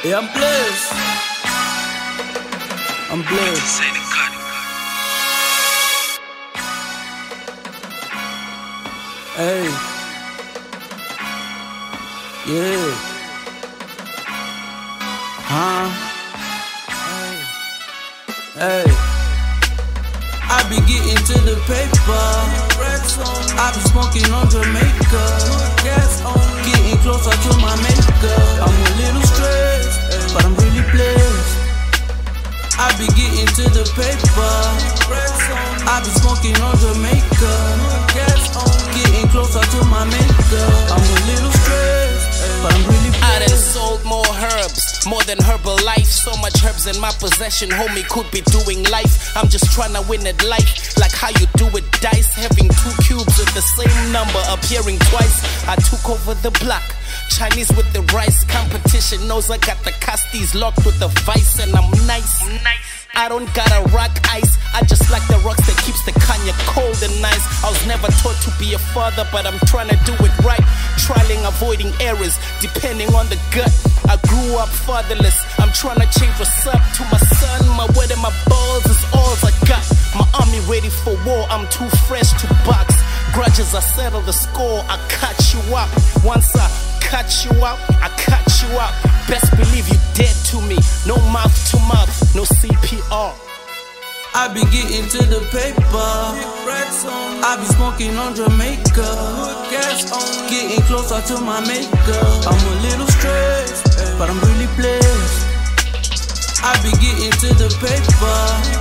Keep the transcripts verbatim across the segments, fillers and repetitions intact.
Yeah, I'm blessed. I'm blessed. Hey. Yeah. Huh? Hey. I be getting to the paper. I be smoking on Jamaica. Getting closer to my maker. I'm a little stressed, but I'm really blessed. I be getting to the paper. I be smoking on Jamaica. Getting closer to my maker. I'm a little stressed, but I'm really blessed. I done sold more herbs, more than Herbalife. So much herbs in my possession, homie, could be doing life. I'm just tryna win at life, like how you do it, dice. Having two cubes with the same number appearing twice. I took over the block, Chinese with the rice. Competition knows I got the casties locked with the vice. And I'm nice, nice. I don't gotta rock ice, I just like the rocks that keeps the Kanye cold and nice. I was never taught to be a father, but I'm trying to do it right. Trialing, avoiding errors, depending on the gut. I grew up fatherless, I'm trying to change what's up to my son. My word and my balls is all I got. My army ready for war, I'm too fresh to box. Grudges, I settle the score, I cut you up. Once I cut you out, I cut you out. Best believe you dead to me, no mouth to mouth, no C P R. I be getting to the paper. I be smoking on Jamaica. Getting closer to my maker. I'm a little stressed, but I'm really blessed. I be getting to the paper.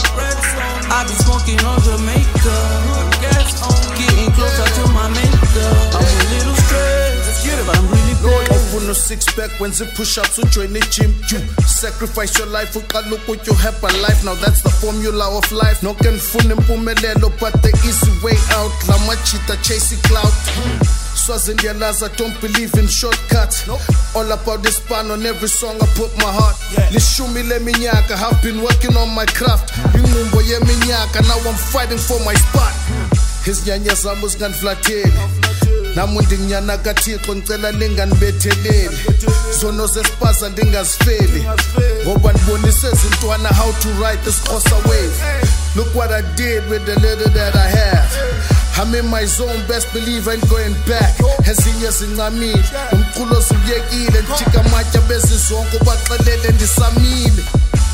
I be smoking on Jamaica. Getting closer to my maker. I'm a little stressed, but I'm really blessed. No six pack when you push ups to join the gym. You sacrifice your life for look what you have a life. Now that's the formula of life. No can fun impumelelo, but the easy way out. La machita chasing clout. Swazindiyalaza, don't believe in shortcuts. All about this pan on every song I put my heart. Lishumi le minyaka, have been working on my craft. Yumumbo ye minyaka, now I'm fighting for my spot. His nyanya zamus gan flateli. Namundi nyana kathixo ngicela ninganibetheleli. Zono zespaza ndingazifeli. Ngoba ndibonise izintwana how to ride this Xhosa wave. Look what I did with the little that I have. I'm in my zone, best believe I ain't going back. Ezinye zincamile, umculo ziwuyekile. Njika amatye bezizonke ubaxelele ndisamile.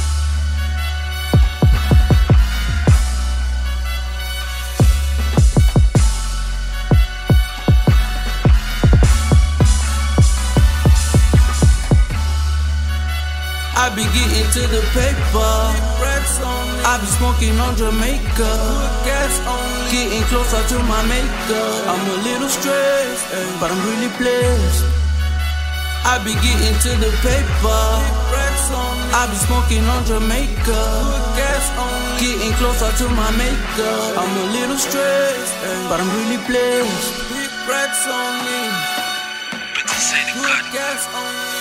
I be getting to the paper. I be smoking on Jamaica. Getting closer to my maker. I'm a little stressed, but I'm really blessed. I be getting to the paper. I be smoking on Jamaica. Getting closer to my maker. I'm a little stressed, but I'm really blessed. Big racks on me. Good gas on me.